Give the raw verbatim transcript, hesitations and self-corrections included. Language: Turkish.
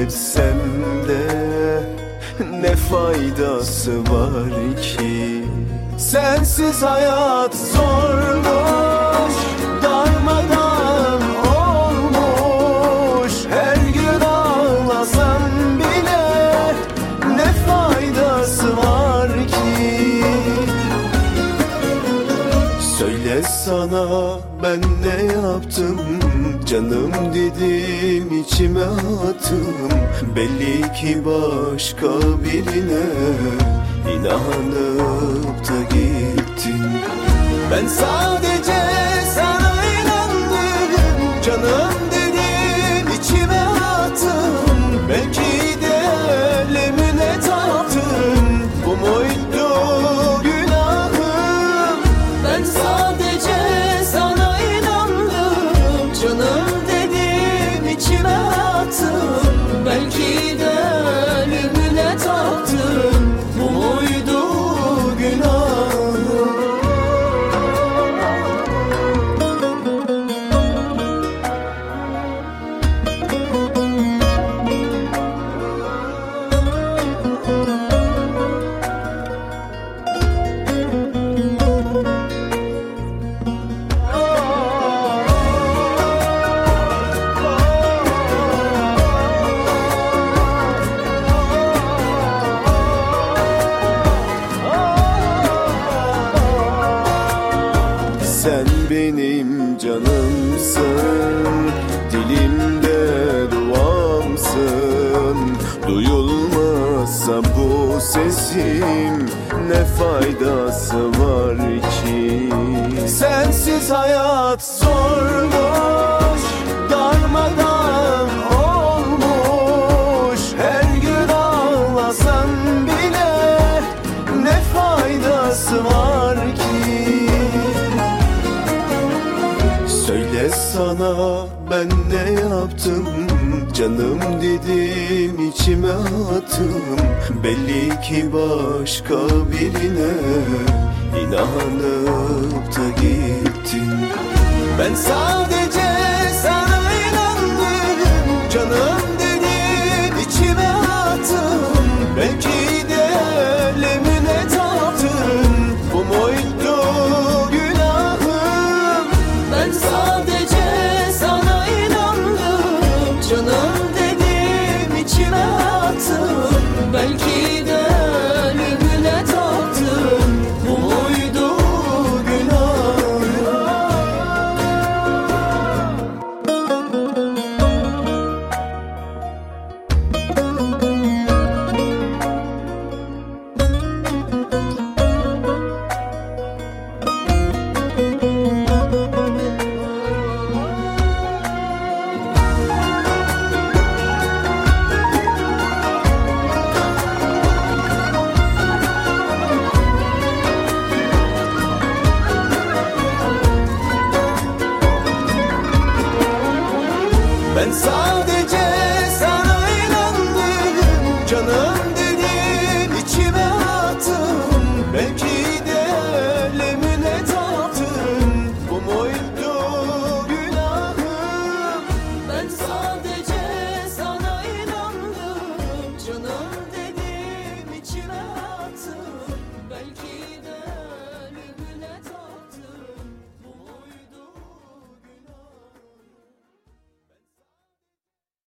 etsem de ne faydası var ki? Sensiz hayat zormuş, darmadan olmuş. Her gün ağlasam bile ne faydası var ki? Söyle sana ben ne yaptım, canım dedim içime attım. Belli ki başka birine inanıp da gittin. Ben sadece sana inandım, canım dedim içime attım. Belki de elimine taktım, bu muydu günahım? Ben sadece sana inandım, canım dedim içime attım. Belki de elimine taktım, bu muydu günahım? Sen benim canımsın, dilimde duamsın. Duyulmazsa bu sesim ne faydası var ki? Sensiz hayat zormuş, darmadan olmuş. Her gün ağlasam bile ne faydası var ki? Söyle sana ben ne yaptım, canım dedim içime attım. Belli ki başka birine inanıp da gittin. Ben sadece sana inandım, canım dedim içime attım. Belki de elimine taktım, bu muydu günahım? Ben sadece sana inandım, canım dedim içime attım. Belki de elimine taktım, bu muydu günahım? Ben sadece sana inandım, canım dedim içime attım. Belki de elimine taktım, bu muydu günahım? Ben sadece sana inandım, canım dedim içime attım. Belki